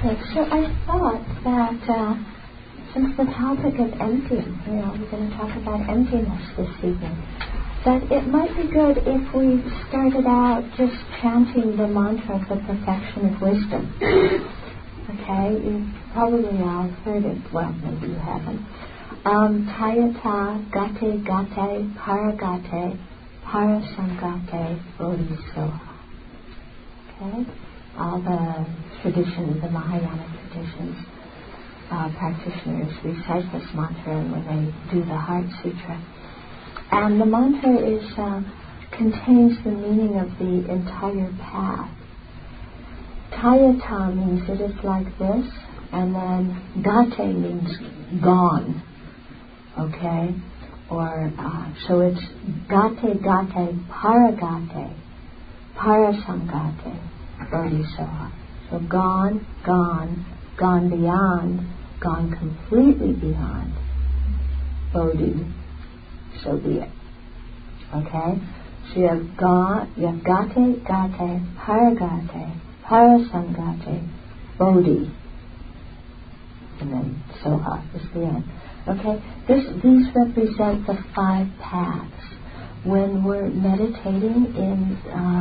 Okay, so I thought that since the topic of emptying, we're going to talk about emptiness this evening, that it might be good if we started out just chanting the mantra of the perfection of wisdom. Okay, you probably all heard it. Well, maybe you haven't. Tayata gate gate paragate parasangate bodhisoha. Okay, all the traditions, the Mahayana traditions, practitioners recite this mantra when they do the Heart Sutra. And the mantra contains the meaning of the entire path. Tayata means it is like this, and then gate means gone. Okay? Or, so it's gate gate paragate parasangate bodhisoha. So gone beyond, gone completely beyond. Bodhi, so be it. Okay? So you have gate, paragate, parasangate, bodhi. And then soha is the end. Okay? These represent the 5 paths. When we're meditating in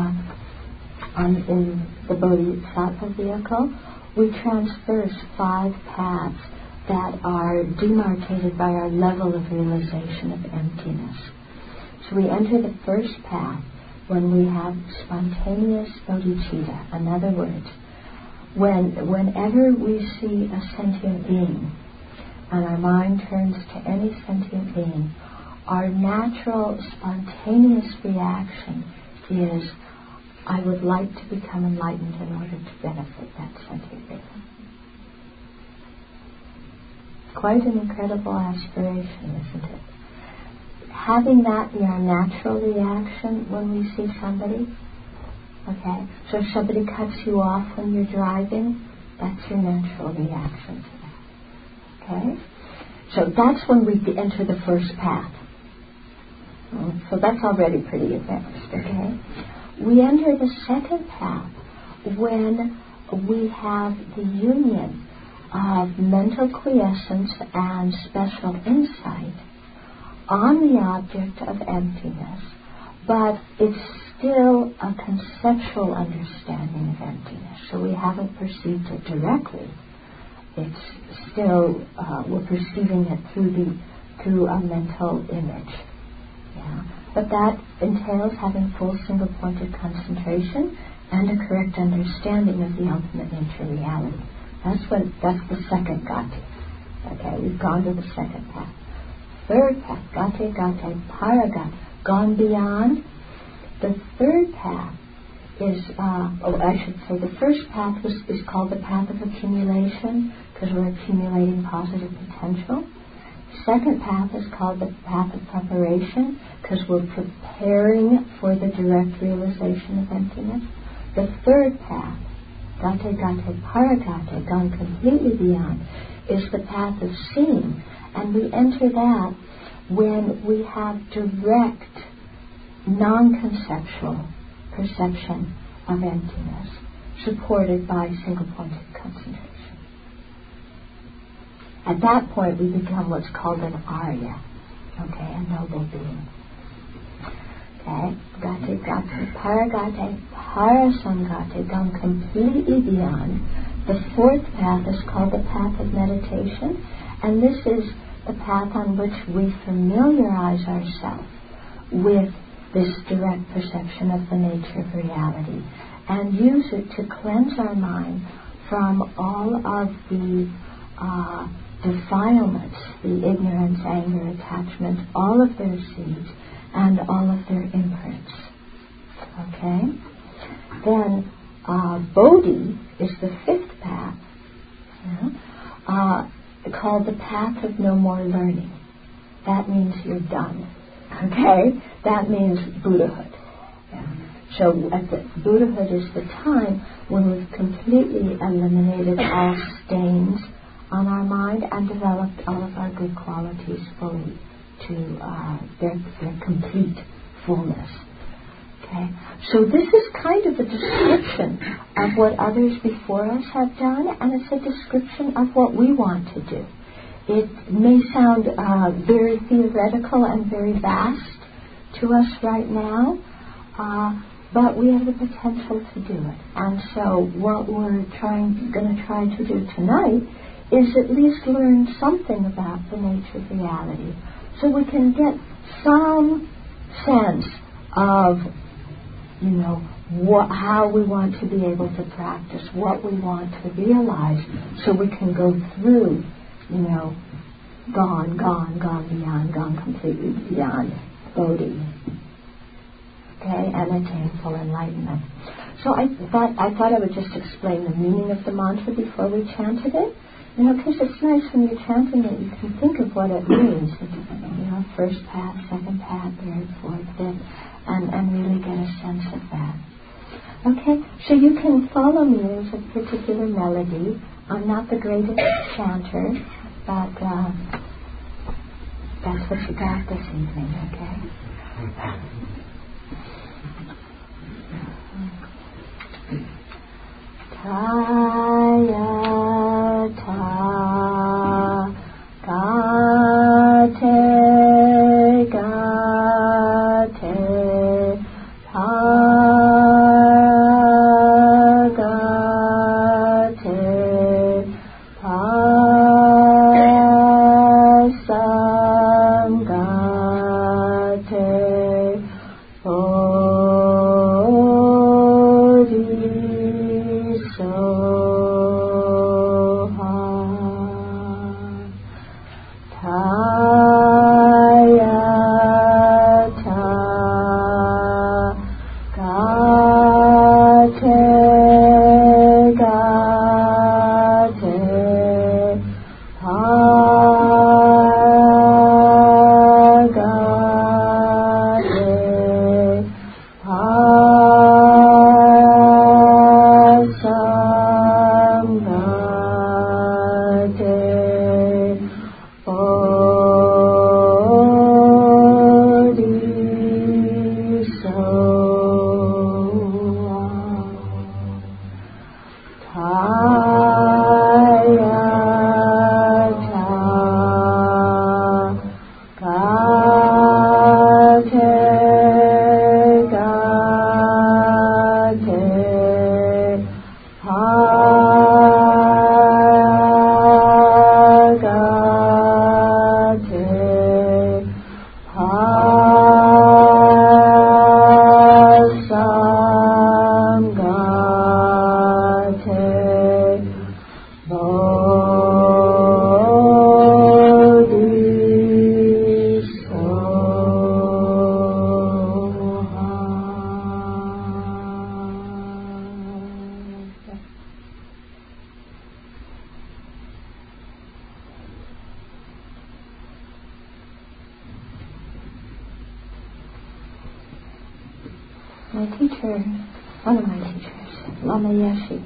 the Bodhisattva vehicle, we transverse 5 paths that are demarcated by our level of realization of emptiness. So we enter the first path when we have spontaneous bodhicitta. In other words, whenever we see a sentient being and our mind turns to any sentient being, our natural spontaneous reaction is, I would like to become enlightened in order to benefit that sentient being. Quite an incredible aspiration, isn't it? Having that be our natural reaction when we see somebody. Okay? So if somebody cuts you off when you're driving, that's your natural reaction to that. Okay? So that's when we enter the first path. So that's already pretty advanced, okay? We enter the second path when we have the union of mental quiescence and special insight on the object of emptiness, but it's still a conceptual understanding of emptiness. So we haven't perceived it directly. It's still, we're perceiving it through a mental image. Yeah. But that entails having full single-pointed concentration and a correct understanding of the ultimate nature of reality. That's the second gati. Okay, we've gone to the second path. Third path, gate, paragate, gone beyond. The third path is, the first path is called the path of accumulation because we're accumulating positive potential. Second path is called the path of preparation because we're preparing for the direct realization of emptiness. The third path, gate, paragate, gone completely beyond, is the path of seeing. And we enter that when we have direct, non-conceptual perception of emptiness, supported by single-pointed concentration. At that point, we become what's called an Arya, okay, a noble being. Okay, gate, paragate, parasangate, gone completely beyond. The fourth path is called the path of meditation, and this is the path on which we familiarize ourselves with this direct perception of the nature of reality and use it to cleanse our mind from all of the defilements, the ignorance, anger, attachment, all of their seeds and all of their imprints. Okay? Then Bodhi is the fifth path, called the path of no more learning. That means you're done. Okay? That means Buddhahood. Yeah. So Buddhahood is the time when we've completely eliminated all stains on our mind and developed all of our good qualities fully to their complete fullness. Okay, so this is kind of a description of what others before us have done, and it's a description of what we want to do. It may sound very theoretical and very vast to us right now, but we have the potential to do it. And so what we're going to try to do tonight is at least learn something about the nature of reality, so we can get some sense of, how we want to be able to practice, what we want to realize, so we can go through, gone beyond, gone completely beyond Bodhi, okay, and attain full enlightenment. So I thought I would just explain the meaning of the mantra before we chanted it, because it's nice when you're chanting it, you can think of what it means, first pat, second pat, third, fourth, fifth, and really get a sense of that. Okay, so you can follow me. There's a particular melody. I'm not the greatest chanter, but that's what you got this evening, okay? Taya ta gate gate one of my teachers, Lama Yeshe,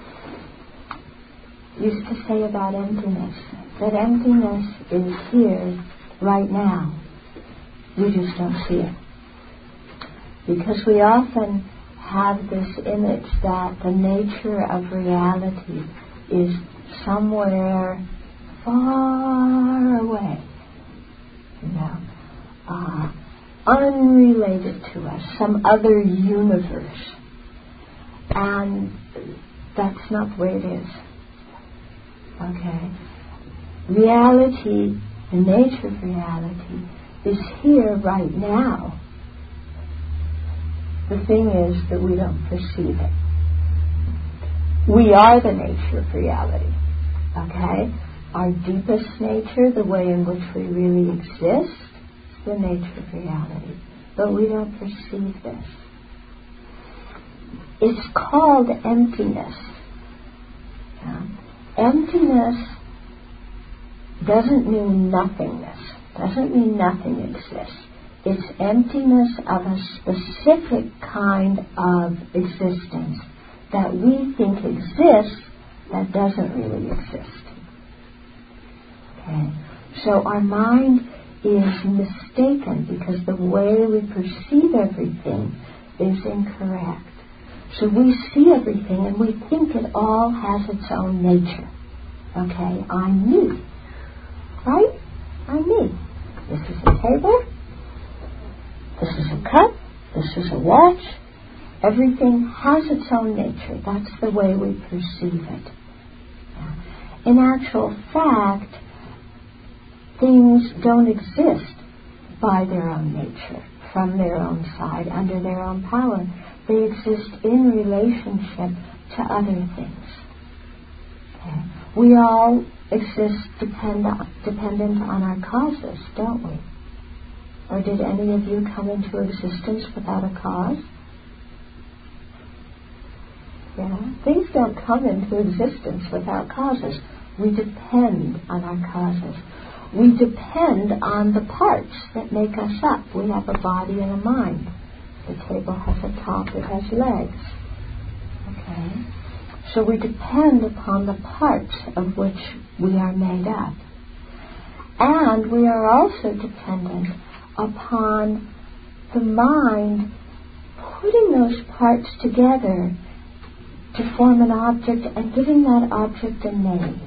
used to say about emptiness, that emptiness is here right now. We just don't see it. Because we often have this image that the nature of reality is somewhere far away, unrelated to us, some other universe. And that's not the way it is. Okay? Reality, the nature of reality, is here right now. The thing is that we don't perceive it. We are the nature of reality. Okay? Our deepest nature, the way in which we really exist, is the nature of reality. But we don't perceive this. It's called emptiness. Emptiness doesn't mean nothingness. Doesn't mean nothing exists. It's emptiness of a specific kind of existence that we think exists that doesn't really exist. Okay? So our mind is mistaken because the way we perceive everything is incorrect. So we see everything and we think it all has its own nature. Okay, I'm me. Right? I'm me. This is a table. This is a cup. This is a watch. Everything has its own nature. That's the way we perceive it. In actual fact, things don't exist by their own nature, from their own side, under their own power. They exist in relationship to other things. Okay? We all exist dependent on our causes, don't we? Or did any of you come into existence without a cause? Yeah? Things don't come into existence without causes. We depend on our causes. We depend on the parts that make us up. We have a body and a mind. The table has a top, it has legs. Okay? So we depend upon the parts of which we are made up. And we are also dependent upon the mind putting those parts together to form an object and giving that object a name.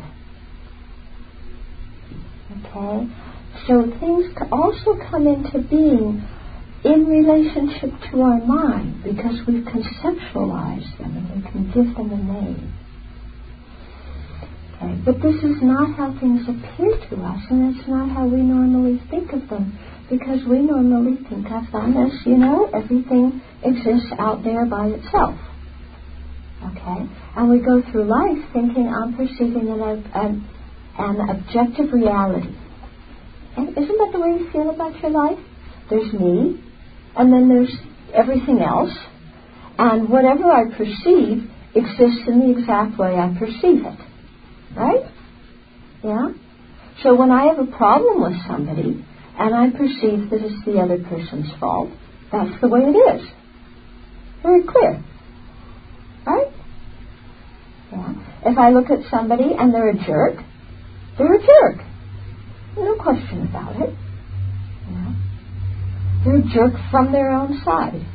Okay? So things also come into being in relationship to our mind because we've conceptualized them and we can give them a name. Okay? But this is not how things appear to us, and it's not how we normally think of them, because we normally think of them as, everything exists out there by itself. Okay? And we go through life thinking I'm perceiving an objective reality. And isn't that the way you feel about your life? There's me, and then there's everything else, and whatever I perceive exists in the exact way I perceive it. Right? Yeah? So when I have a problem with somebody, and I perceive that it's the other person's fault, that's the way it is. Very clear. Right? Yeah. If I look at somebody and they're a jerk, they're a jerk. No question about it. Yeah. They're a jerk from their own side.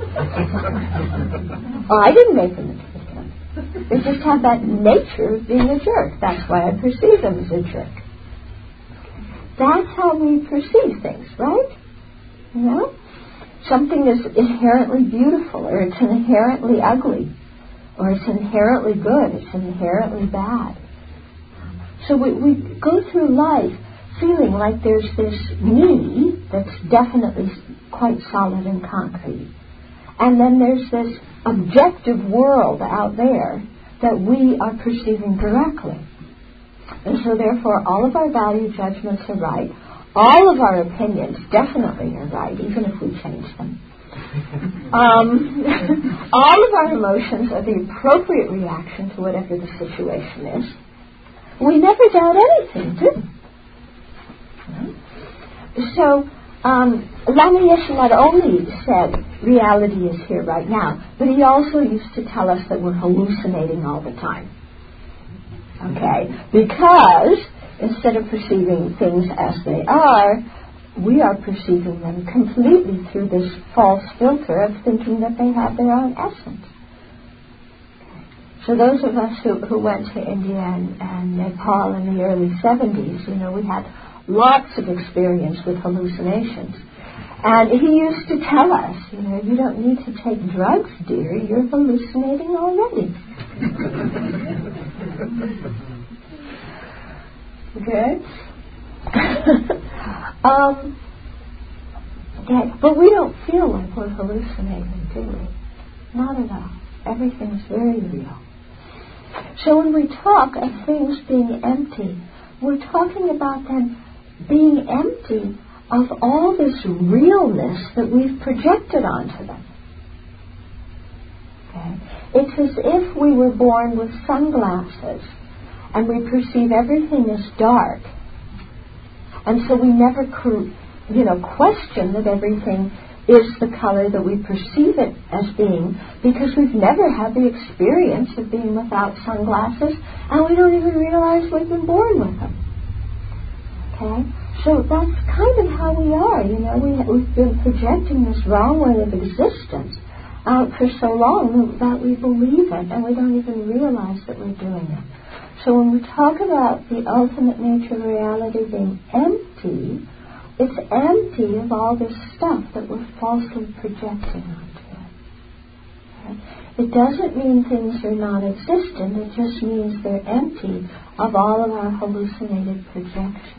I didn't make them into a jerk. They just have that nature of being a jerk. That's why I perceive them as a jerk. That's how we perceive things, right? Something is inherently beautiful, or it's inherently ugly, or it's inherently good, it's inherently bad. So we go through life feeling like there's this me that's definitely quite solid and concrete. And then there's this objective world out there that we are perceiving directly. And so therefore all of our value judgments are right. All of our opinions definitely are right, even if we change them. All of our emotions are the appropriate reaction to whatever the situation is. We never doubt anything, do we? So, Lama not only said reality is here right now, but he also used to tell us that we're hallucinating all the time. Okay? Because instead of perceiving things as they are, we are perceiving them completely through this false filter of thinking that they have their own essence. So those of us who went to India and Nepal in the early 70s, we had lots of experience with hallucinations. And he used to tell us, you don't need to take drugs, dear, you're hallucinating already. Okay? But we don't feel like we're hallucinating, do we? Not at all. Everything's very real. So when we talk of things being empty, we're talking about them being empty of all this realness that we've projected onto them. Okay? It's as if we were born with sunglasses and we perceive everything as dark. And so we never question that everything is the color that we perceive it as being, because we've never had the experience of being without sunglasses, and we don't even realize we've been born with them. Okay? So that's kind of how we are, we've been projecting this wrong way of existence out for so long that we believe it and we don't even realize that we're doing it. So when we talk about the ultimate nature of reality being empty, it's empty of all this stuff that we're falsely projecting onto it. Okay? It doesn't mean things are non-existent, it just means they're empty of all of our hallucinated projections.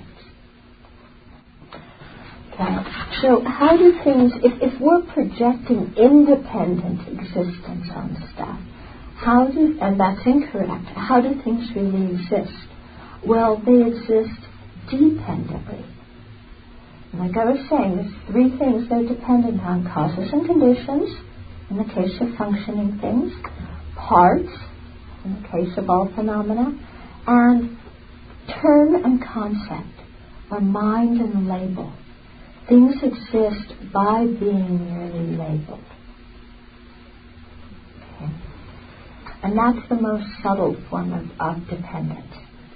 Okay. So how do things, if we're projecting independent existence on stuff, and that's incorrect, how do things really exist? Well, they exist dependently. Like I was saying, there's three things they're dependent on: causes and conditions, in the case of functioning things, parts, in the case of all phenomena, and term and concept, or mind and label. Things exist by being merely labeled. Okay. And that's the most subtle form of dependence.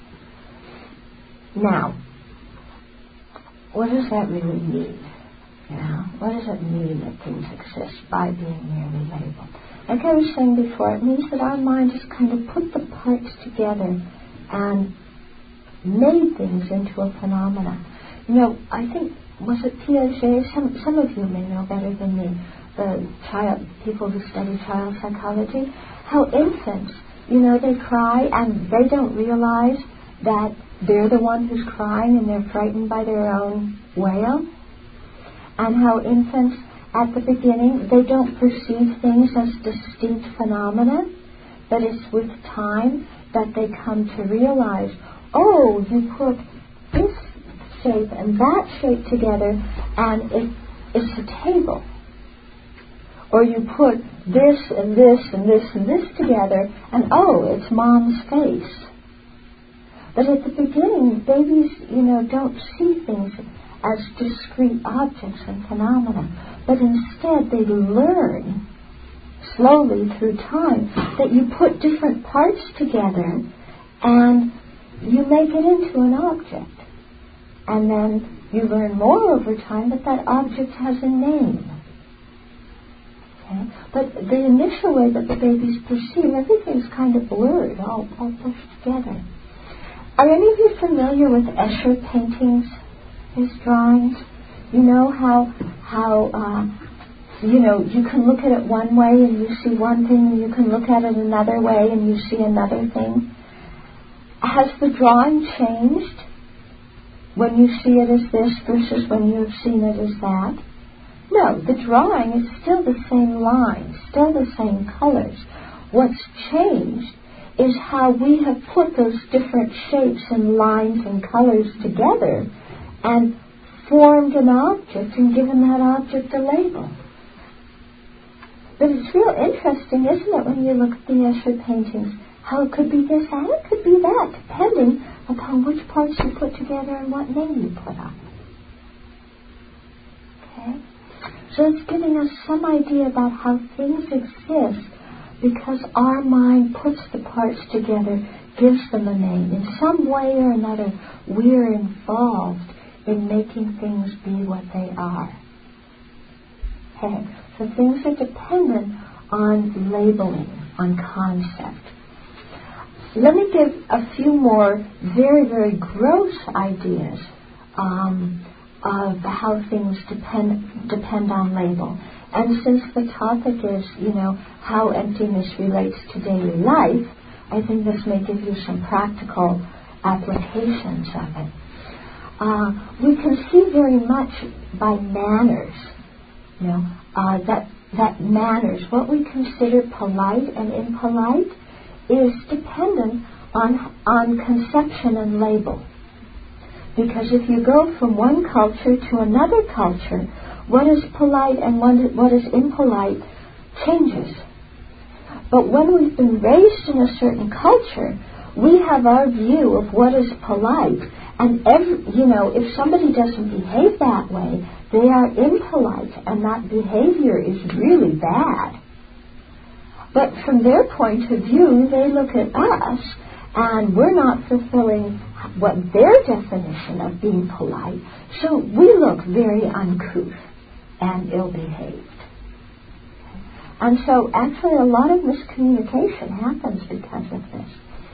Now, what does that really mean? What does it mean that things exist by being merely labeled? Like I was saying before, it means that our mind just kind of put the parts together and made things into a phenomena. I think, was it Piaget? Some of you may know better than me, people who study child psychology, how infants, they cry and they don't realize that they're the one who's crying and they're frightened by their own wail. And how infants, at the beginning, they don't perceive things as distinct phenomena, but it's with time that they come to realize, oh, you put this shape and that shape together and it's a table. Or you put this and this and this and this together and oh, it's mom's face. But at the beginning, babies, don't see things as discrete objects and phenomena, but instead they learn slowly through time that you put different parts together and you make it into an object. And then you learn more over time that object has a name. Okay? But the initial way that the babies perceive, everything's kind of blurred, all pushed together. Are any of you familiar with Escher paintings, his drawings? You know how you can look at it one way and you see one thing, and you can look at it another way and you see another thing. Has the drawing changed when you see it as this versus when you've seen it as that? No, the drawing is still the same lines, still the same colors. What's changed is how we have put those different shapes and lines and colors together and formed an object and given that object a label. But it's real interesting, isn't it, when you look at the Escher paintings, how it could be this and it could be that, depending upon which parts you put together and what name you put on them. Okay? So it's giving us some idea about how things exist because our mind puts the parts together, gives them a name. In some way or another, we're involved in making things be what they are. Okay? So things are dependent on labeling, on concept. Let me give a few more very, very gross ideas of how things depend on label. And since the topic is, how emptiness relates to daily life, I think this may give you some practical applications of it. We can see very much by manners, that manners, what we consider polite and impolite, is dependent on conception and label. Because if you go from one culture to another culture, what is polite and what is impolite changes. But when we've been raised in a certain culture, we have our view of what is polite. And if somebody doesn't behave that way, they are impolite, and that behavior is really bad. But from their point of view, they look at us, and we're not fulfilling what their definition of being polite. So we look very uncouth and ill-behaved. And so actually a lot of miscommunication happens because of this.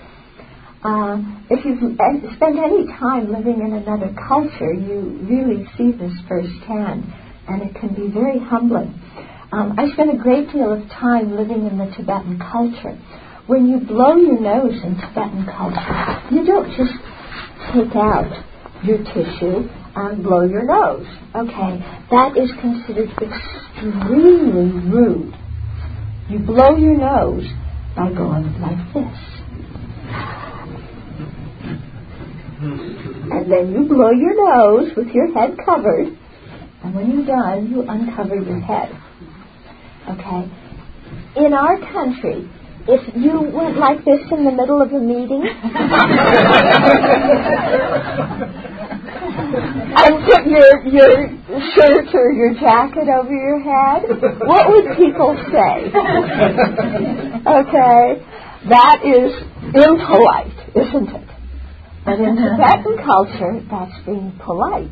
If you've spent any time living in another culture, you really see this firsthand, and it can be very humbling. I spent a great deal of time living in the Tibetan culture. When you blow your nose in Tibetan culture, you don't just take out your tissue and blow your nose. Okay, that is considered extremely rude. You blow your nose by going like this. And then you blow your nose with your head covered, and when you're done, you uncover your head. Okay? In our country, if you went like this in the middle of a meeting and put your shirt or your jacket over your head, what would people say? Okay? That is impolite, isn't it? But in Tibetan culture, that's being polite.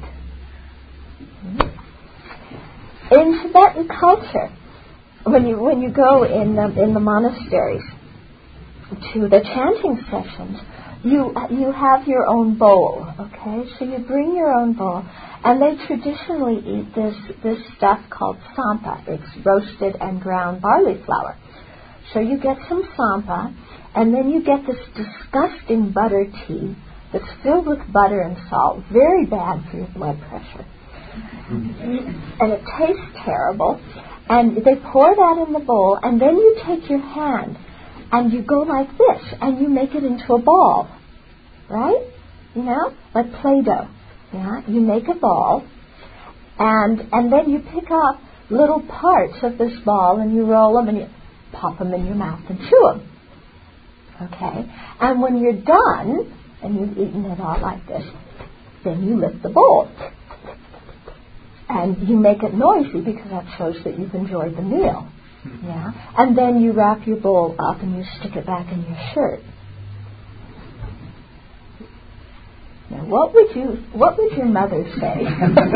In Tibetan culture, when you go in the monasteries to the chanting sessions, you have your own bowl. Okay, so you bring your own bowl, and they traditionally eat this stuff called sampa. It's roasted and ground barley flour. So you get some sampa, and then you get this disgusting butter tea that's filled with butter and salt, very bad for your blood pressure. And it tastes terrible. And they pour that in the bowl, and then you take your hand and you go like this, and you make it into a ball. Right? You know? Like Play-Doh. Yeah? You make a ball, and then you pick up little parts of this ball, and you roll them, and you pop them in your mouth and chew them. Okay? And when you're done, and you've eaten it all like this, then you lift the bowl. And you make it noisy because that shows that you've enjoyed the meal. Yeah? And then you wrap your bowl up and you stick it back in your shirt. Now, what would your mother say?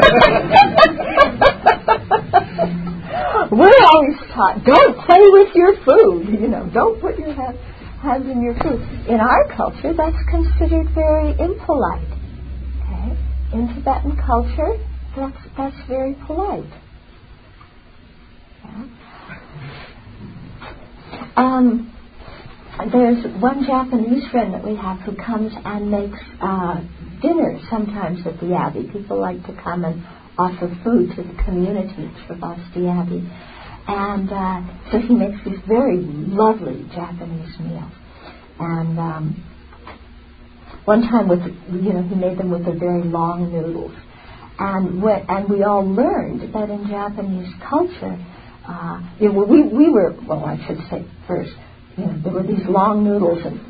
We're always taught, don't play with your food. You know, don't put your hands in your food. In our culture, that's considered very impolite. Okay? In Tibetan culture, that's very polite. Yeah. There's one Japanese friend that we have who comes and makes dinner sometimes at the Abbey. People like to come and offer food to the community at Sravasti Abbey. And so he makes these very lovely Japanese meals. And one time he made them with the very long noodles. And we all learned that in Japanese culture, I should say first, there were these long noodles, and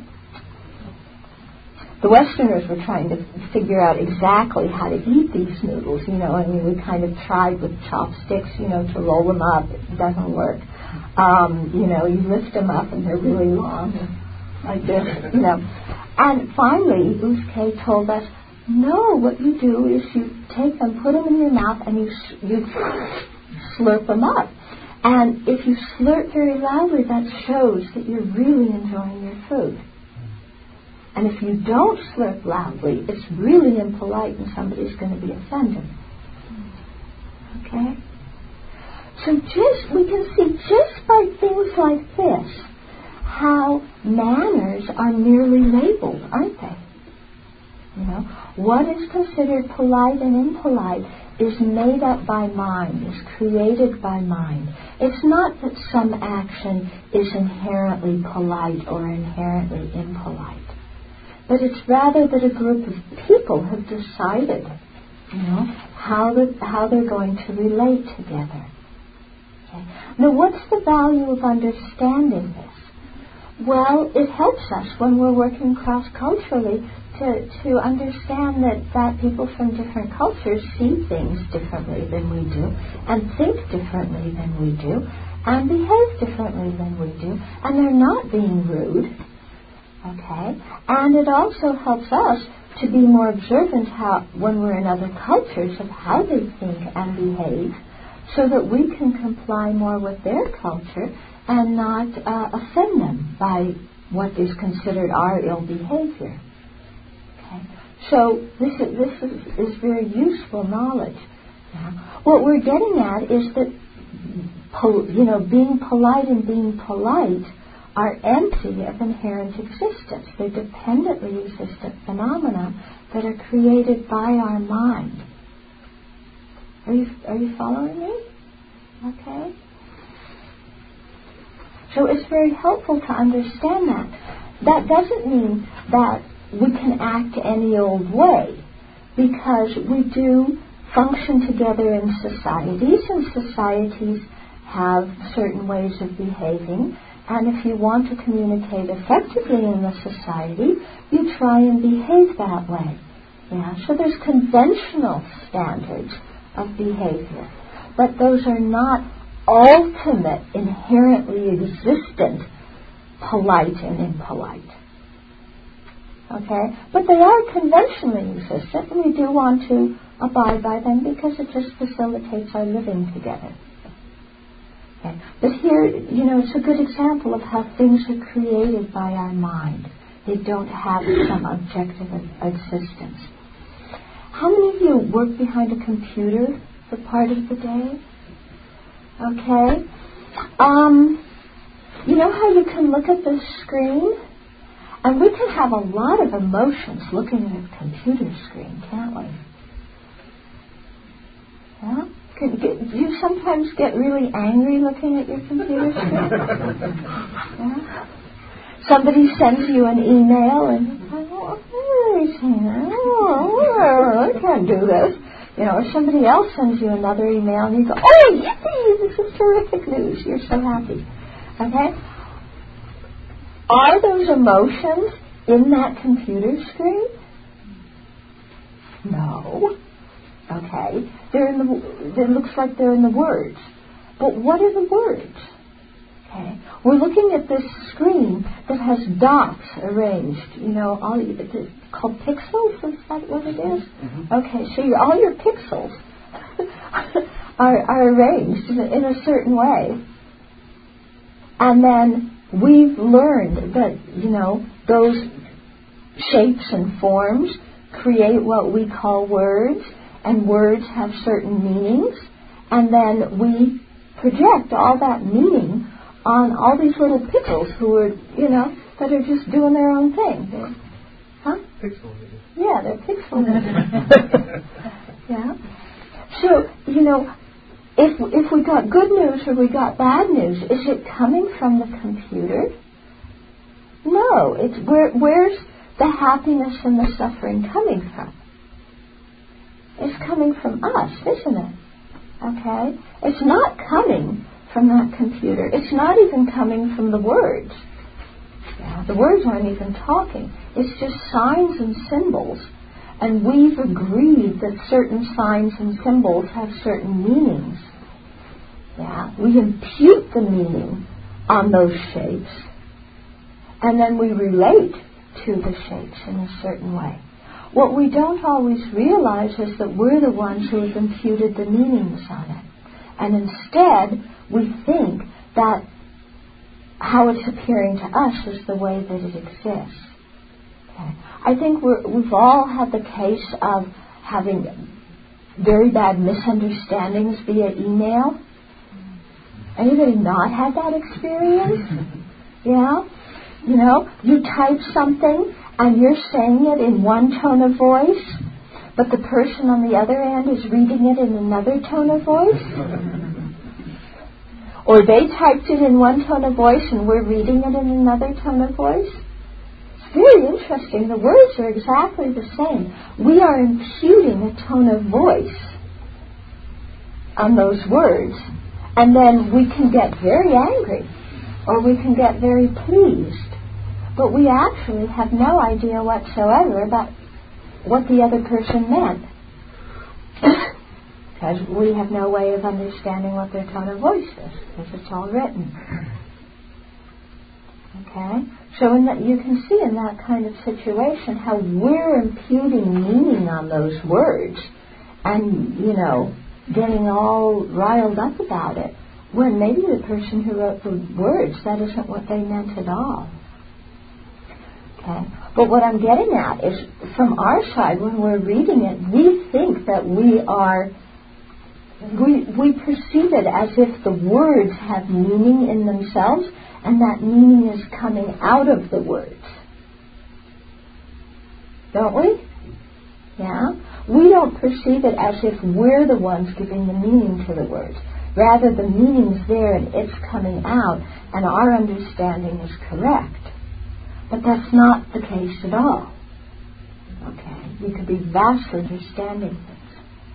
the Westerners were trying to figure out exactly how to eat these noodles, we kind of tried with chopsticks, to roll them up. It doesn't work. You lift them up and they're really long, like this, And finally, Usuke told us, no, what you do is you take them, put them in your mouth, and you slurp them up. And if you slurp very loudly, that shows that you're really enjoying your food. And if you don't slurp loudly, it's really impolite and somebody's going to be offended. Okay? So we can see just by things like this how manners are merely labeled, aren't they? What is considered polite and impolite is made up by mind, is created by mind. It's not that some action is inherently polite or inherently impolite, but it's rather that a group of people have decided, how they're going to relate together. Okay? Now, what's the value of understanding this? Well, it helps us when we're working cross-culturally to understand that people from different cultures see things differently than we do, and think differently than we do, and behave differently than we do, and they're not being rude. Okay? And it also helps us to be more observant when we're in other cultures of how they think and behave, so that we can comply more with their culture and not offend them by what is considered our ill behavior. Okay? So this is very useful knowledge. What we're getting at is that being polite and being polite are empty of inherent existence. They're dependently existent phenomena that are created by our mind. Are you following me? Okay. So it's very helpful to understand that. That doesn't mean that we can act any old way, because we do function together in societies, and societies have certain ways of behaving, and if you want to communicate effectively in the society, you try and behave that way. Yeah? So there's conventional standards of behavior, but those are not ultimate, inherently existent, polite and impolite. Okay? But they are conventionally existent, and we do want to abide by them because it just facilitates our living together. Okay. But here, it's a good example of how things are created by our mind. They don't have some objective existence. How many of you work behind a computer for part of the day? Okay. You know how you can look at the screen? And we can have a lot of emotions looking at a computer screen, can't we? Yeah? Do you sometimes get really angry looking at your computer screen? Yeah? Somebody sends you an email and I can't do this. Or somebody else sends you another email and you go, oh, yippee, this is terrific news. You're so happy. Okay? Are those emotions in that computer screen? No. Okay, it looks like they're in the words. But what are the words? Okay, we're looking at this screen that has dots arranged. It's called pixels. Is that what it is? Mm-hmm. Okay, so all your pixels are arranged in a certain way, and then we've learned that those shapes and forms create what we call words. And words have certain meanings, and then we project all that meaning on all these little pixels who are, that are just doing their own thing. Pixels. Yeah, they're pixels. Yeah. So, if we got good news or we got bad news, is it coming from the computer? No. It's where's the happiness and the suffering coming from? It's coming from us, isn't it? Okay? It's not coming from that computer. It's not even coming from the words. Yeah, the words aren't even talking. It's just signs and symbols. And we've agreed that certain signs and symbols have certain meanings. Yeah, we impute the meaning on those shapes. And then we relate to the shapes in a certain way. What we don't always realize is that we're the ones who have imputed the meanings on it. And instead, we think that how it's appearing to us is the way that it exists. Okay. I think we've all had the case of having very bad misunderstandings via email. Anybody not had that experience? Yeah? You type something and you're saying it in one tone of voice, but the person on the other end is reading it in another tone of voice. Or they typed it in one tone of voice and we're reading it in another tone of voice. It's very interesting. The words are exactly the same. We are imputing a tone of voice on those words, and then we can get very angry or we can get very pleased. But we actually have no idea whatsoever about what the other person meant. Because we have no way of understanding what their tone of voice is, because it's all written. Okay? So you can see in that kind of situation how we're imputing meaning on those words. And, getting all riled up about it, when maybe the person who wrote the words, that isn't what they meant at all. Okay? But what I'm getting at is, from our side, when we're reading it, we think that we perceive it as if the words have meaning in themselves, and that meaning is coming out of the words. Don't we? Yeah? We don't perceive it as if we're the ones giving the meaning to the words. Rather, the meaning's there and it's coming out, and our understanding is correct. But that's not the case at all. Okay? We could be vastly understanding things.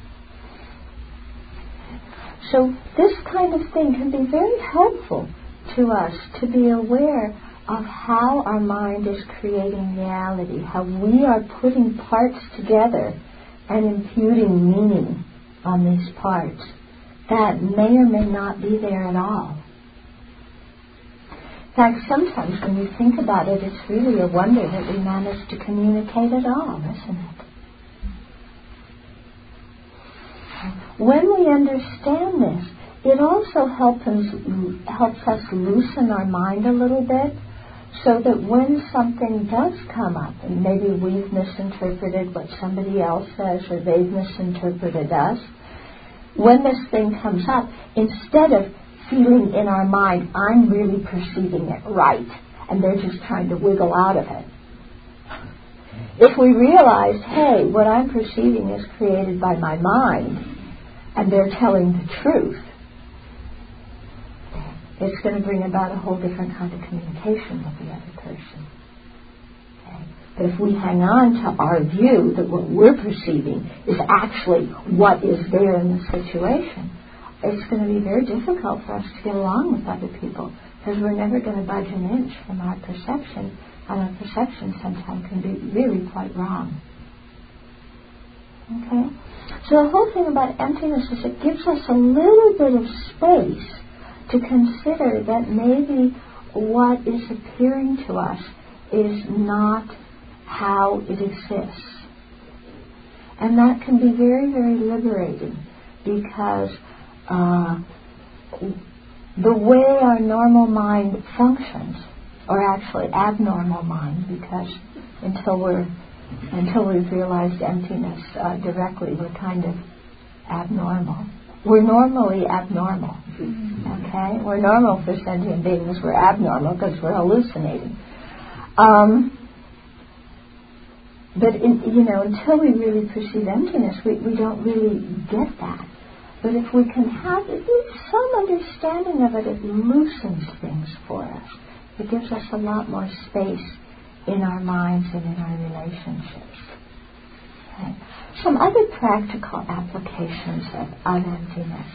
So this kind of thing can be very helpful to us to be aware of how our mind is creating reality, how we are putting parts together and imputing meaning on these parts that may or may not be there at all. In fact, sometimes when you think about it, it's really a wonder that we manage to communicate at all, isn't it? When we understand this, it also helps us loosen our mind a little bit, so that when something does come up, and maybe we've misinterpreted what somebody else says, or they've misinterpreted us, when this thing comes up, instead of feeling in our mind, I'm really perceiving it right, and they're just trying to wiggle out of it. If we realize, hey, what I'm perceiving is created by my mind, and they're telling the truth, it's going to bring about a whole different kind of communication with the other person. Okay? But if we hang on to our view that what we're perceiving is actually what is there in the situation, it's going to be very difficult for us to get along with other people, because we're never going to budge an inch from our perception, and our perception sometimes can be really quite wrong. Okay? So the whole thing about emptiness is it gives us a little bit of space to consider that maybe what is appearing to us is not how it exists. And that can be very, very liberating, because the way our normal mind functions, or actually abnormal mind, because until we've realized emptiness directly, we're kind of abnormal. We're normally abnormal. Okay? We're normal for sentient beings. We're abnormal because we're hallucinating. But until we really perceive emptiness, we don't really get that. But if we can have at least some understanding of it, it loosens things for us. It gives us a lot more space in our minds and in our relationships. Okay. Some other practical applications of emptiness.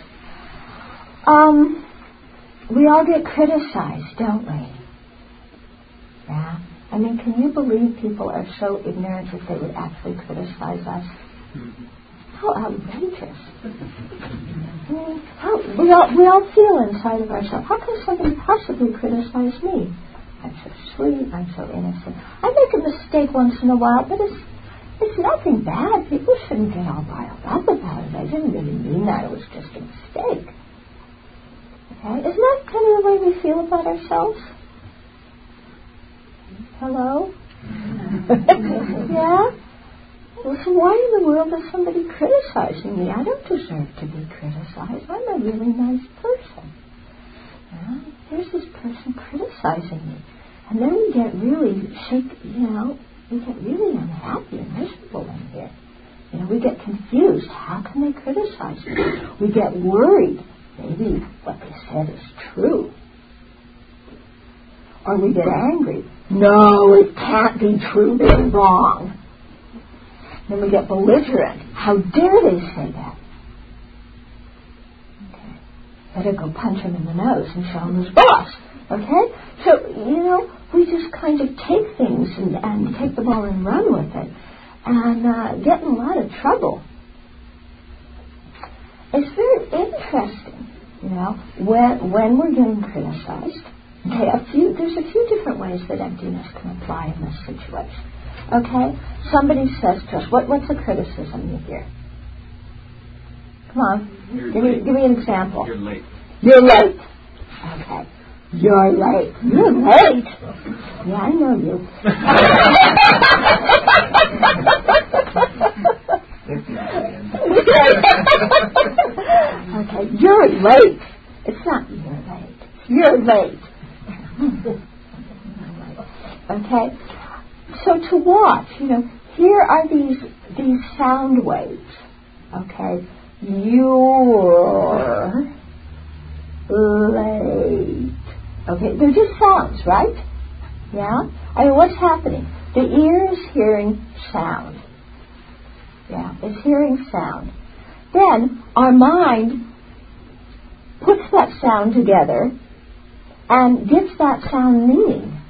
We all get criticized, don't we? Yeah. I mean, can you believe people are so ignorant that they would actually criticize us? How outrageous. I mean, we all feel inside of ourselves, how can somebody possibly criticize me? I'm so sweet, I'm so innocent. I make a mistake once in a while, but it's nothing bad. People shouldn't get all riled up about it. I didn't really mean that. It was just a mistake. Okay? Isn't that kind of the way we feel about ourselves? Hello? Yeah? Well, so why in the world is somebody criticizing me? I don't deserve to be criticized. I'm a really nice person. Yeah? Here's this person criticizing me. And then we get really we get really unhappy and miserable in here. We get confused. How can they criticize me? We get worried. Maybe what they said is true. Or we get angry. No, it can't be true. They're wrong. Then we get belligerent. How dare they say that? Okay. Better go punch him in the nose and show him his boss. Okay? So, we just kind of take things and take the ball and run with it, and get in a lot of trouble. It's very interesting, when we're getting criticized. Okay, there's a few different ways that emptiness can apply in this situation. Okay? Somebody says to us, what's a criticism you hear? Come on. Give me an example. You're late. You're late. Okay. You're late. You're late. Yeah, I know you. Okay, you're late. It's not you're late. You're late. Okay? So to watch, here are these sound waves. Okay? You're late. Okay, they're just sounds, right? Yeah? I mean, what's happening? The ear is hearing sound. Yeah, it's hearing sound. Then our mind puts that sound together and gives that sound meaning.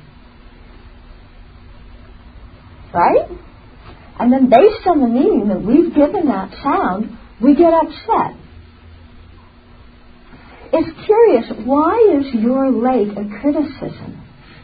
Right? And then based on the meaning that we've given that sound, we get upset. It's curious, why is you're late a criticism?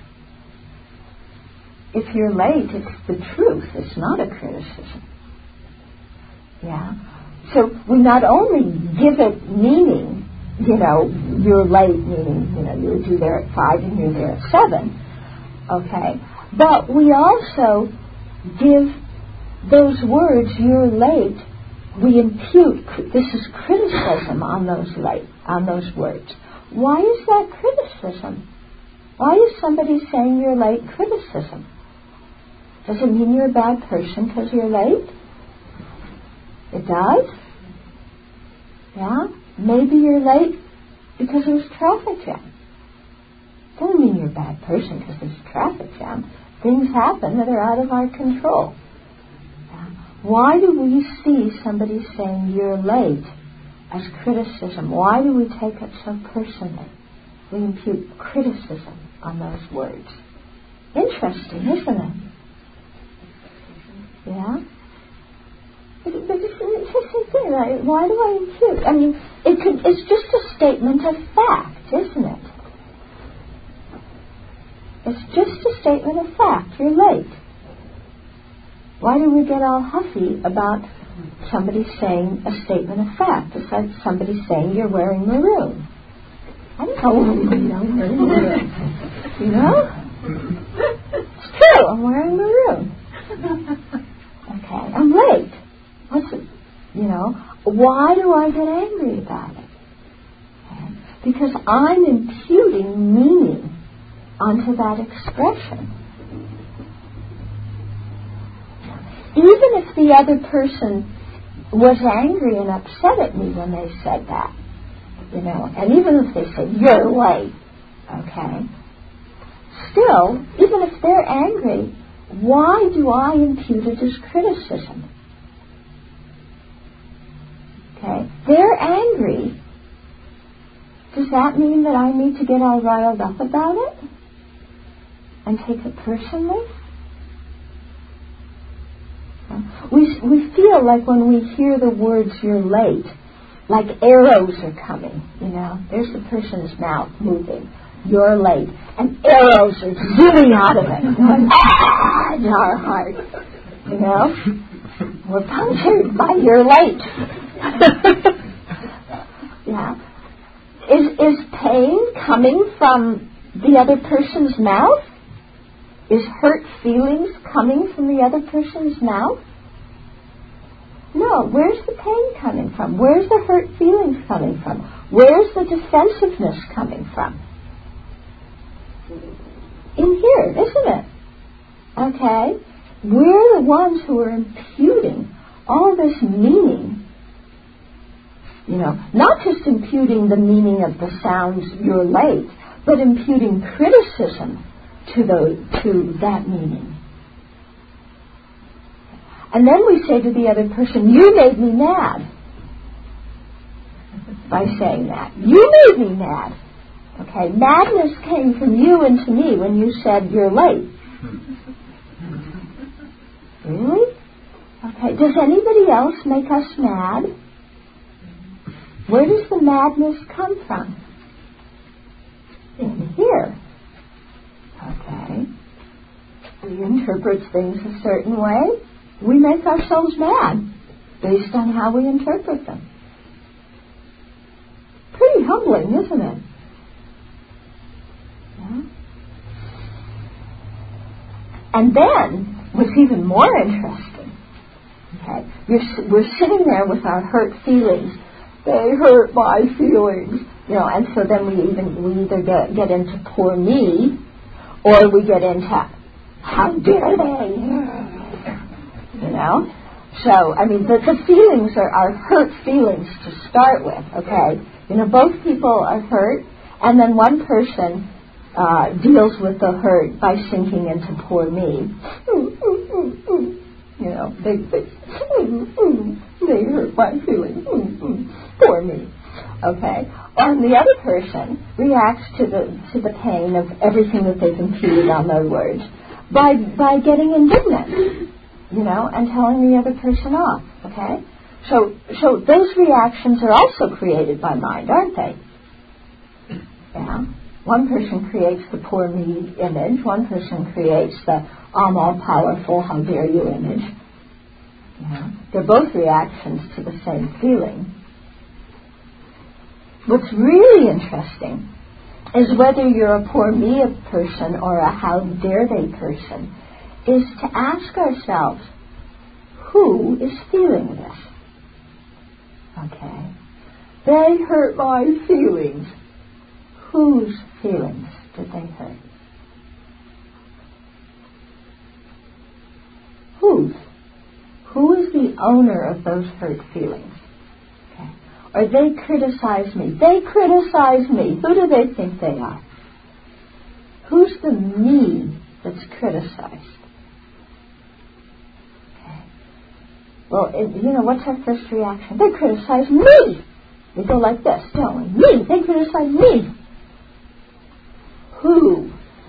If you're late, it's the truth. It's not a criticism. Yeah? So we not only give it meaning, you're late, meaning, you're due there at 5 and you're there at 7. Okay? But we also give those words, you're late, we impute, this is criticism on those words. Why is that criticism? Why is somebody saying you're late criticism? Does it mean you're a bad person because you're late? It does? Yeah? Maybe you're late because there's traffic jam. Doesn't mean you're a bad person because there's traffic jam. Things happen that are out of our control. Why do we see somebody saying you're late as criticism? Why do we take it so personally? We impute criticism on those words. Interesting, isn't it? Yeah? But it's an interesting thing, right? Why do I impute? I mean, it's just a statement of fact, isn't it? It's just a statement of fact. You're late. Why do we get all huffy about somebody saying a statement of fact? It's like somebody saying you're wearing maroon. I don't know I'm wearing maroon. It's true, I'm wearing maroon. Okay, I'm late. Why do I get angry about it? Okay. Because I'm imputing meaning onto that expression. Even if the other person was angry and upset at me when they said that, and even if they said, you're late, okay, still, even if they're angry, why do I impute it as criticism? Okay, they're angry. Does that mean that I need to get all riled up about it and take it personally? We feel like when we hear the words you're late, like arrows are coming, There's the person's mouth moving. You're late. And arrows are zooming out of it. Going, in our heart. We're punctured by you're late. Yeah. Is pain coming from the other person's mouth? Is hurt feelings coming from the other person's mouth? No. Where's the pain coming from? Where's the hurt feelings coming from? Where's the defensiveness coming from? In here, isn't it? Okay? We're the ones who are imputing all this meaning. Not just imputing the meaning of the sounds you're late, but imputing criticism to that meaning. And then we say to the other person, you made me mad. By saying that. You made me mad. Okay, madness came from you and to me when you said you're late. Really? Okay, does anybody else make us mad? Where does the madness come from? In here. Okay. We interpret things a certain way. We make ourselves mad based on how we interpret them. humbling, isn't it? Yeah. And then, what's even more interesting, okay, we're sitting there with our hurt feelings. They hurt my feelings, and so then we either get into poor me, or we get into how dare they, So, the feelings are hurt feelings to start with, okay? Both people are hurt, and then one person deals with the hurt by sinking into poor me. They hurt my feelings. Poor me. Okay? And the other person reacts to the pain of everything that they've imputed on their words by getting indignant, and telling the other person off. Okay? So those reactions are also created by mind, aren't they? Yeah. One person creates the poor me image. One person creates the I'm all powerful, how dare you image. Yeah. They're both reactions to the same feeling. What's really interesting is whether you're a poor me person or a how dare they person, is to ask ourselves, who is feeling this? Okay. They hurt my feelings. Whose feelings did they hurt? Whose? Who is the owner of those hurt feelings? Okay. Or they criticize me. They criticize me. Who do they think they are? Who's the me that's criticized? Okay. Well, what's our first reaction? They criticize me. We go like this, don't we? Me. They criticize me. Who?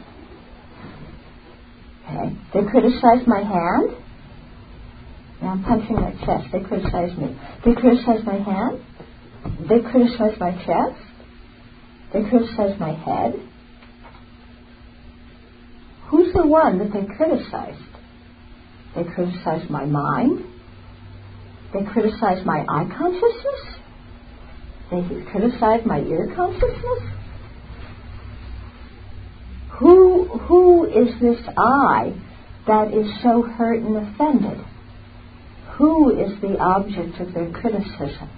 Okay. They criticize my hand. Now I'm punching my chest. They criticize me. They criticize my hand. They criticize my chest. They criticize my head. Who's the one that they criticized? They criticize my mind. They criticize my eye consciousness. They criticize my ear consciousness. Who is this I that is so hurt and offended? Who is the object of their criticism?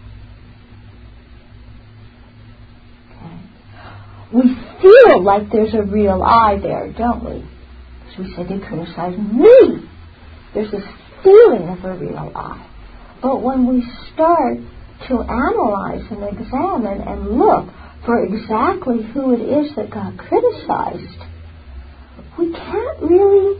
Okay. We feel like there's a real I there, don't we? So we say they criticize me. There's this feeling of a real I. But when we start to analyze and examine and look for exactly who it is that got criticized, we can't really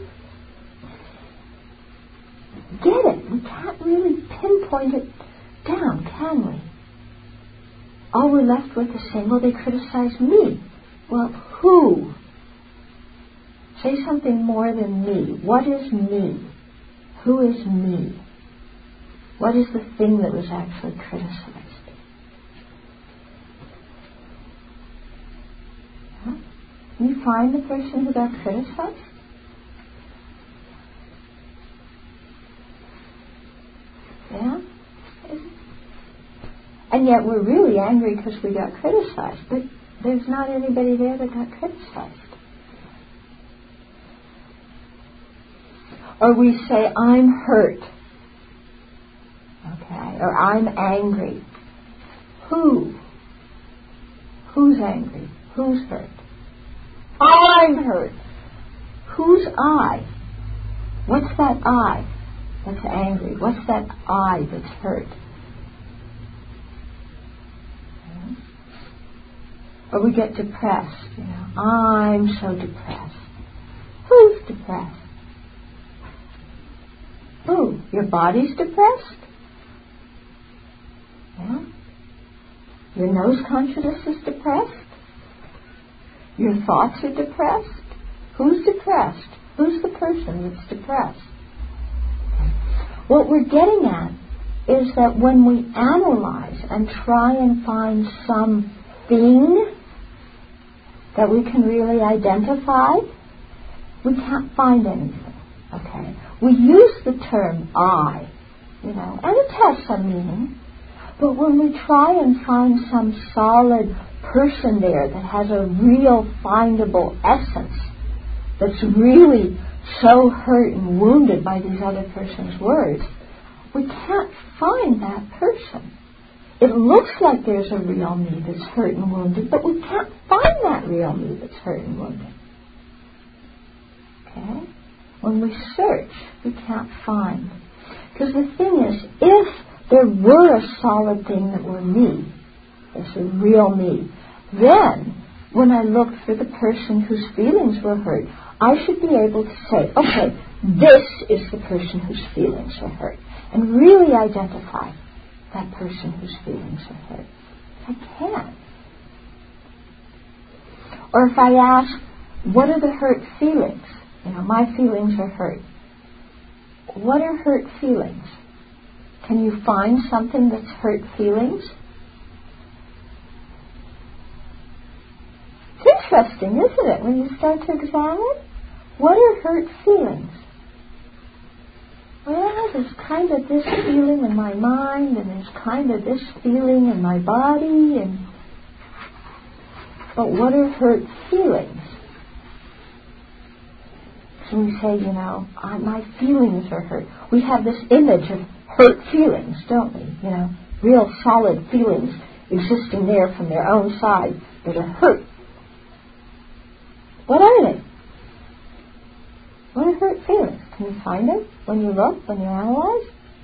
get it. We can't really pinpoint it down, can we? All we're left with is saying, well, they criticized me. Well, who? Say something more than me. What is me? Who is me? What is the thing that was actually criticized? Huh? Can you find the person who got criticized? Yeah? And yet we're really angry because we got criticized, but there's not anybody there that got criticized. Or we say, I'm hurt. Okay, or I'm angry. Who? Who's angry? Who's hurt? I'm hurt. Who's I? What's that I that's angry? What's that I that's hurt? Or we get depressed. I'm so depressed. Who's depressed? Who? Your body's depressed? Yeah? Your nose consciousness is depressed? Your thoughts are depressed? Who's depressed? Who's the person that's depressed? What we're getting at is that when we analyze and try and find some thing that we can really identify, we can't find anything. Okay? We use the term I, and it has some meaning, But when we try and find some solid person there that has a real findable essence, that's really so hurt and wounded by these other person's words, we can't find that person. It looks like there's a real me that's hurt and wounded, but we can't find that real me that's hurt and wounded. Okay? When we search, we can't find. Because the thing is, if there were a solid thing that were me, as a real me, then when I looked for the person whose feelings were hurt, I should be able to say, okay, this is the person whose feelings are hurt, and really identify that person whose feelings are hurt. I can't. Or if I ask, what are the hurt feelings? My feelings are hurt. What are hurt feelings? Can you find something that's hurt feelings? It's interesting, isn't it, when you start to examine? What are hurt feelings? Well, there's kind of this feeling in my mind, and there's kind of this feeling in my body, but what are hurt feelings? So we say, my feelings are hurt. We have this image of hurt feelings, don't we? Real solid feelings existing there from their own side that are hurt. What are they? What are hurt feelings? Can you find them when you look, when you analyze?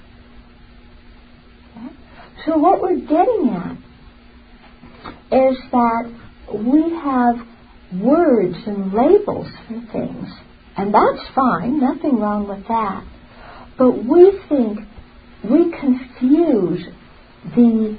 Okay. So what we're getting at is that we have words and labels for things, and that's fine, nothing wrong with that. But we think we confuse the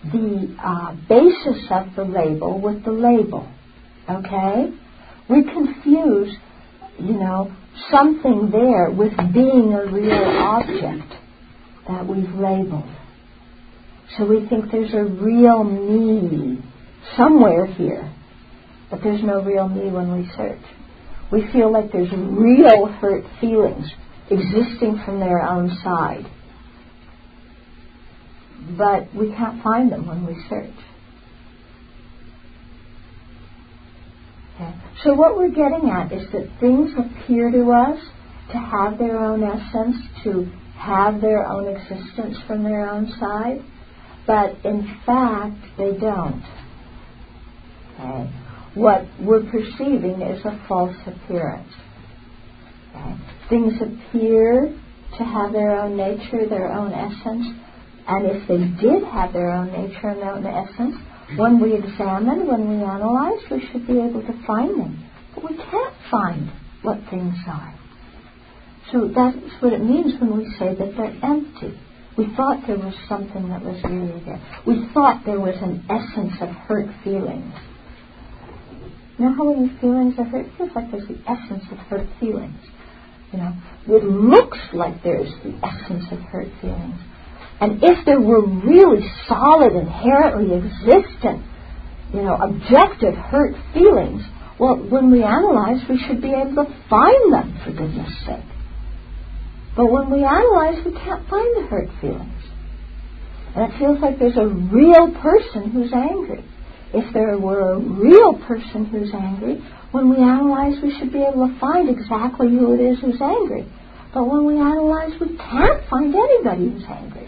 basis of the label with the label. Okay? We confuse, something there with being a real object that we've labeled. So we think there's a real me somewhere here, but there's no real me when we search. We feel like there's real hurt feelings existing from their own side, but we can't find them when we search. Okay. So what we're getting at is that things appear to us to have their own essence, to have their own existence from their own side, but in fact they don't. Okay. What we're perceiving is a false appearance. Okay. Things appear to have their own nature, their own essence, and if they did have their own nature and their own essence, when we examine, when we analyze, we should be able to find them. But we can't find what things are. So that's what it means when we say that they're empty. We thought there was something that was really there. We thought there was an essence of hurt feelings. You know how when your feelings are hurt? It feels like there's the essence of hurt feelings. It looks like there's the essence of hurt feelings. And if there were really solid, inherently existent, objective hurt feelings, well, when we analyze, we should be able to find them, for goodness sake. But when we analyze, we can't find the hurt feelings. And it feels like there's a real person who's angry. If there were a real person who's angry, when we analyze, we should be able to find exactly who it is who's angry. But when we analyze, we can't find anybody who's angry.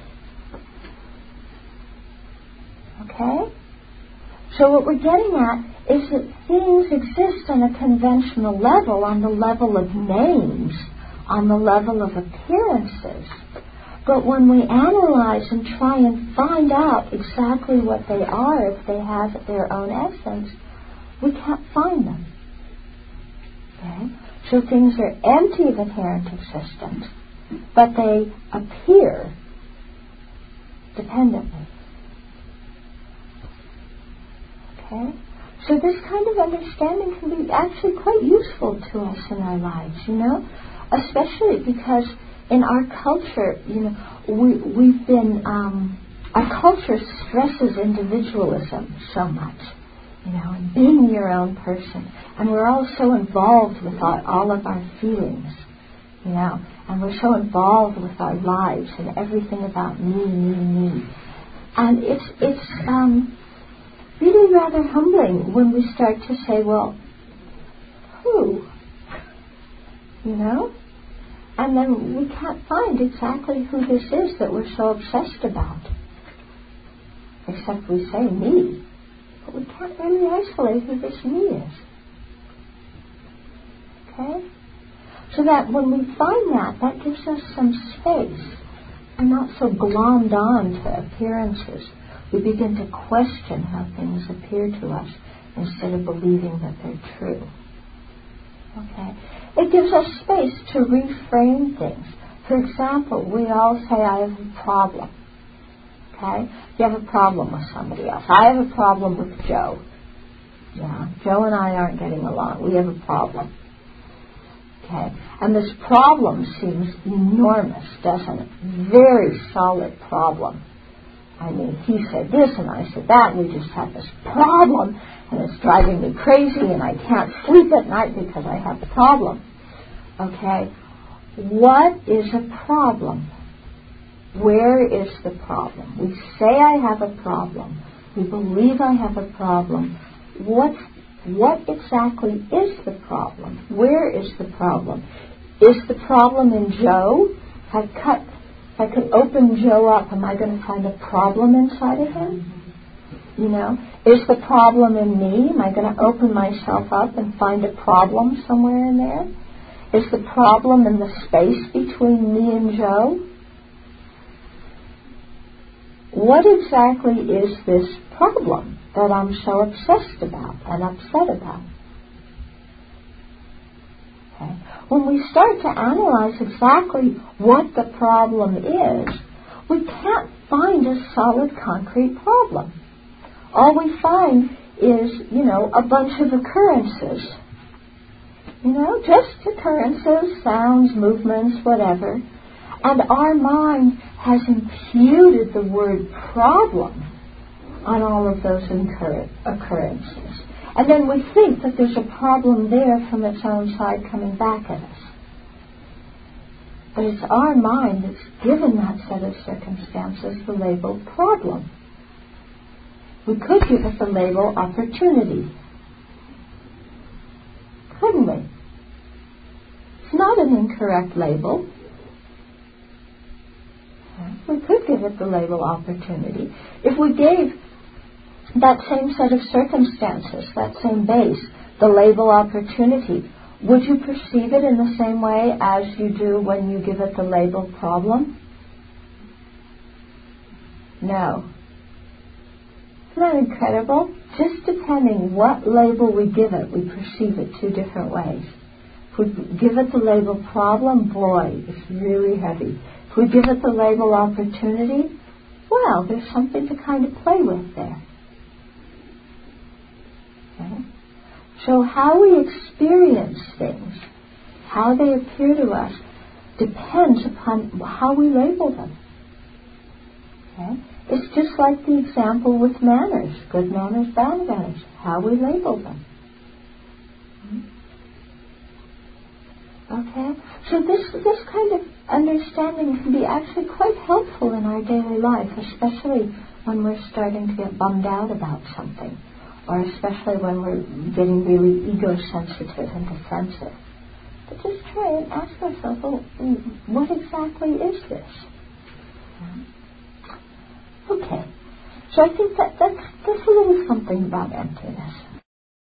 Okay? So what we're getting at is that things exist on a conventional level, on the level of names, on the level of appearances. But when we analyze and try and find out exactly what they are, if they have their own essence, we can't find them. Okay? So things are empty of inherent existence, but they appear dependently. Okay? So this kind of understanding can be actually quite useful to us in our lives, especially because in our culture, we've been, our culture stresses individualism so much, and being your own person. And we're all so involved with all of our feelings, and we're so involved with our lives and everything about me. And it's really rather humbling when we start to say, well, who? You know? And then we can't find exactly who this is that we're so obsessed about. Except we say me. But we can't really isolate who this me is. Okay? So that when we find that gives us some space. We're not so glommed on to appearances. We begin to question how things appear to us instead of believing that they're true. Okay? It gives us space to reframe things. For example, we all say, I have a problem. Okay? You have a problem with somebody else. I have a problem with Joe. Yeah, Joe and I aren't getting along. We have a problem. Okay? And this problem seems enormous, doesn't it? Very solid problem. I mean, he said this and I said that, and we just have this problem, and it's driving me crazy, and I can't sleep at night because I have a problem. Okay? What is a problem? Where is the problem? We say I have a problem. We believe I have a problem. What exactly is the problem? Where is the problem? Is the problem in Joe? If I could open Joe up, am I going to find a problem inside of him? You know? Is the problem in me? Am I going to open myself up and find a problem somewhere in there? Is the problem in the space between me and Joe? What exactly is this problem that I'm so obsessed about and upset about? Okay. When we start to analyze exactly what the problem is, we can't find a solid, concrete problem. All we find is, a bunch of occurrences. Just occurrences, sounds, movements, whatever. And our mind has imputed the word problem on all of those occurrences. And then we think that there's a problem there from its own side coming back at us. But it's our mind that's given that set of circumstances the label problem. We could give it the label opportunity. Couldn't we? It's not an incorrect label. We could give it the label opportunity. If we gave that same set of circumstances, that same base, the label opportunity, would you perceive it in the same way as you do when you give it the label problem? No. Isn't that incredible? Just depending what label we give it, we perceive it two different ways. If we give it the label problem, boy, it's really heavy. If we give it the label opportunity, well, there's something to kind of play with there. Okay? So how we experience things, how they appear to us, depends upon how we label them. Okay? It's just like the example with manners, good manners, bad manners, how we label them. Okay? So this kind of understanding can be actually quite helpful in our daily life, especially when we're starting to get bummed out about something, or especially when we're getting really ego-sensitive and defensive. But just try and ask ourselves, what exactly is this? Okay. So I think that's a little something about emptiness.